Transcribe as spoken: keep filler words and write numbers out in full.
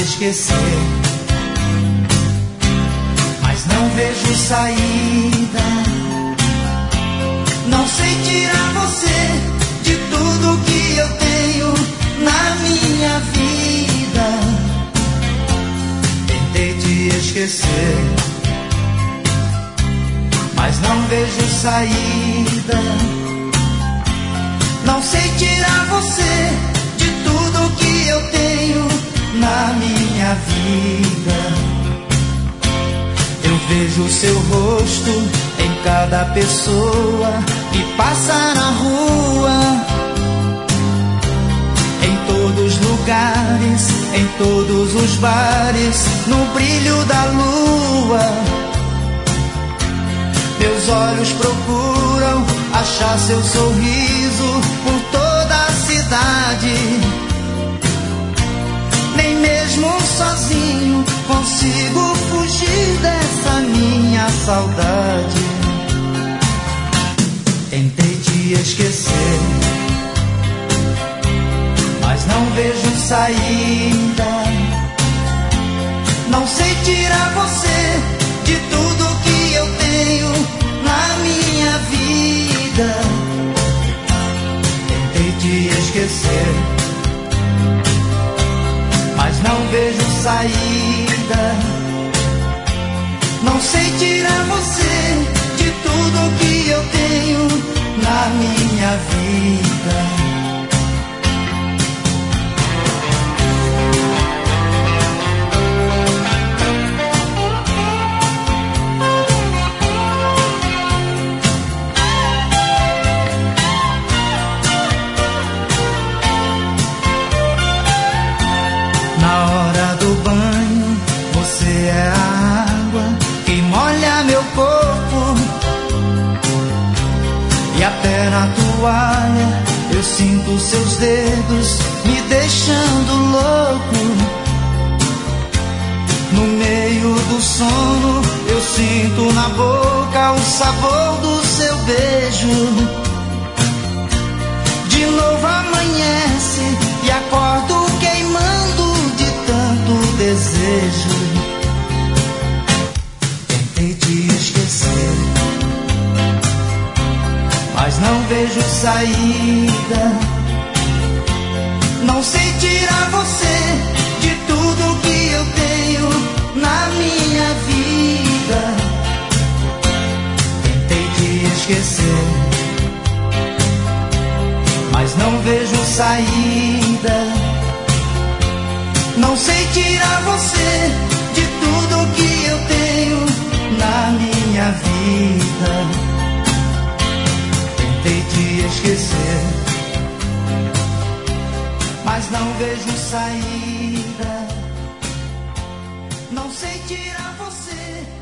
esquecer, mas não vejo saída. Não sei tirar você de tudo que eu tenho na minha vida. Tentei te esquecer, mas não vejo saída. Não sei tirar você de tudo que eu tenho na minha vida. Eu vejo seu rosto em cada pessoa que passa na rua, em todos os lugares, em todos os bares, no brilho da lua. Meus olhos procuram achar seu sorriso por toda a cidade. Nem mesmo sozinho consigo fugir dessa minha saudade. Tentei te esquecer, mas não vejo saída. Não sei tirar você de tudo que eu tenho na minha vida. Tentei te esquecer, mas não vejo saída. Não sei tirar você de tudo que eu tenho na minha vida. Na hora do banho, você é a água que molha meu corpo, e até na toalha eu sinto seus dedos me deixando louco. No meio do sono eu sinto na boca o sabor do seu beijo. De novo amanhece e acordo queimando de tanto desejo. Tentei te esquecer, mas não vejo saída. Não sei tirar você de tudo que eu tenho na minha vida. Tentei te esquecer, mas não vejo saída. Não sei tirar você de tudo que eu tenho na minha vida. Tentei te esquecer, mas não vejo saída. Não sei tirar você